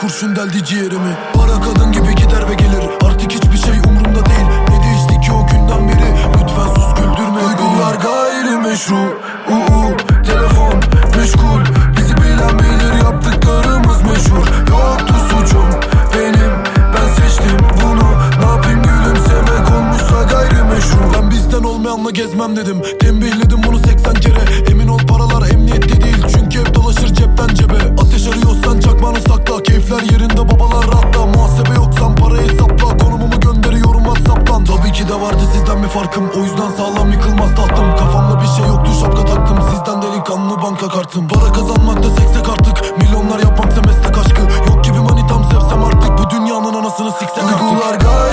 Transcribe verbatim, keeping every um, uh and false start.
kurşun deldi ciğerimi. Para kadın gibi gider ve gelir, artık hiçbir şey umurumda değil. Ne değişti ki o günden beri, lütfen sus güldürme. Duygular gayrimeşru, uuu, telefon meşgul. Bizi bilen bilir, yaptıklarımız meşhur. Yoktu suçum benim, ben seçtim bunu. Ne yapayım, gülümsemek olmuşsa gayrimeşru. Ben bizden olmayanla gezmem dedim, tembihledim bunu seksen kere. Emin ol paralar emniyette değil, çünkü hep dolaşır cepten cebe. Ateş arıyorsan çakmanı sakla, keyifler yerinde babalar rahatta. Muhasebe yoksan parayı hesapla, konumumu gönderiyorum WhatsApp'tan. Tabii ki de vardı sizden bir farkım, o yüzden sağlam yıkılmaz tahtım. Kafamda bir şey yoktu, şapka taktım, sizden delikanlı banka kartım. Para kazanmakta seksek artık, milyonlar yapmaksa meslek aşkı. Yok gibi manitam sevsem artık, bu dünyanın anasını siksek artık. Duygular gayet